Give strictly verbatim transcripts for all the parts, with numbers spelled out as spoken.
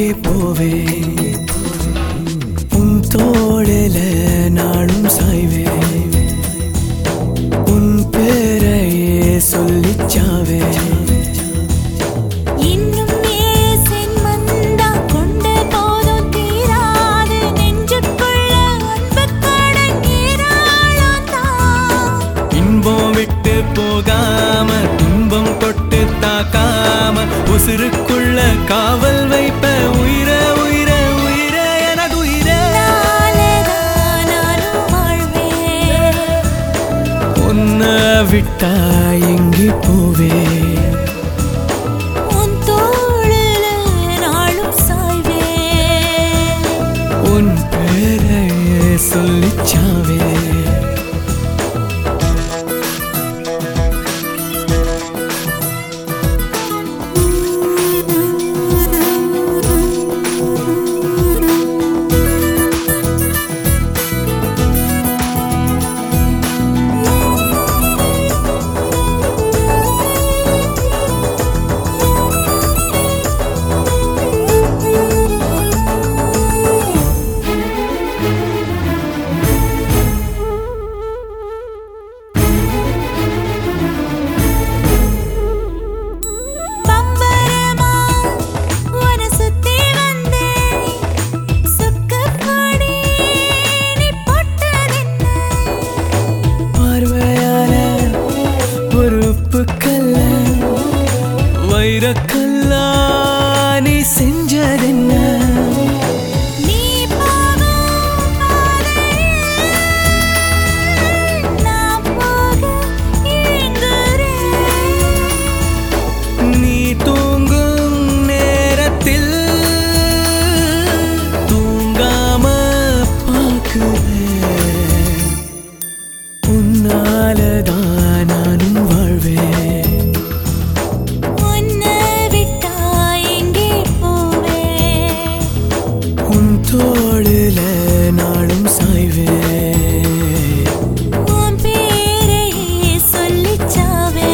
போவே உன் தோளில நானும் சாய்வே உன் பேரையே சொல்லிச்சாவே போகாம துன்பம் தொட்டு தாக்காம உசுருக்குள்ள காவல் வைப்ப உயிர உயிர உயிர எனது உயிர உன்ன விட்டா எங்கி போவே உன் தோளில நாளும் சாய்வே உன் பேரையே சொல்லிச்சாவே வைரக்கல்லா நீ செஞ்சதென்ன நீ தூங்கும் நேரத்தில் தூங்காம பார்க்குவேன் உன்னாலதான் நானும் வாழ்வேன் தோளில நாளும் சாய்வே உன் பேரையே சொல்லிச்சாவே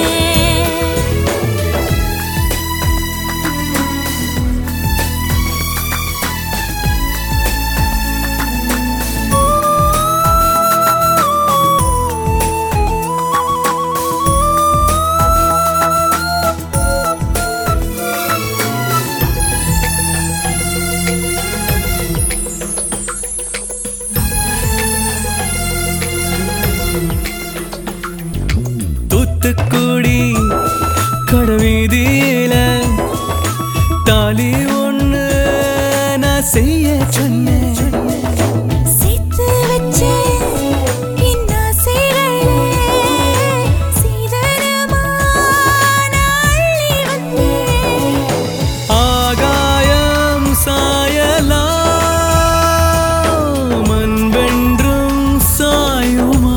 தூத்துக்குடி கடவீதியில தாலி ஒண்ணு நான் செய்ய சொன்னேன் ஆகாயம் சாயலாம் அன்பென்றும் சாயுமா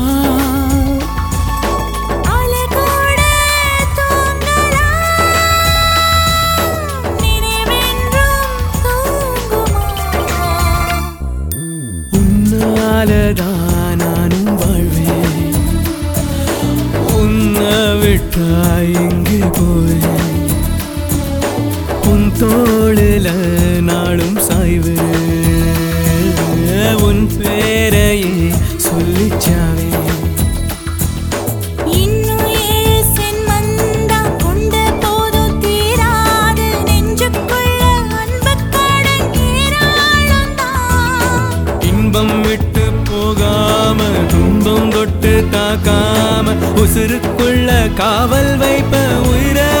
நானும் வாழ்வேன் உன்னை விட்டா எங்கே போவேன் உன் தோளில நாளும் சாய்வேன் உன் பேரையே சொல்லிச்சாவே இன்பம் விட்டு போகாம துன்பம் தொட்டு தாக்காம உசுருக்குள்ள காவல் வைப்ப உயிர